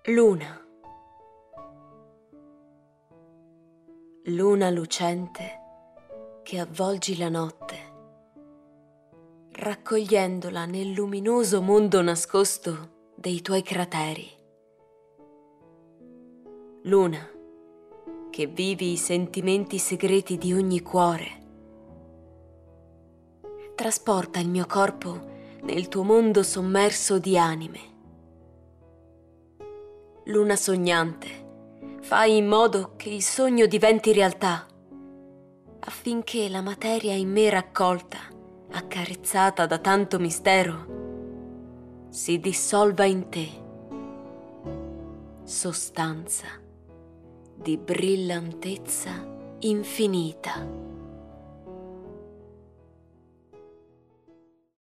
Luna. Luna lucente che avvolgi la notte, raccogliendola nel luminoso mondo nascosto dei tuoi crateri. Luna, che vivi i sentimenti segreti di ogni cuore. Trasporta il mio corpo nel tuo mondo sommerso di anime. Luna sognante, fai in modo che il sogno diventi realtà, affinché la materia in me raccolta, accarezzata da tanto mistero, si dissolva in te, sostanza di brillantezza infinita.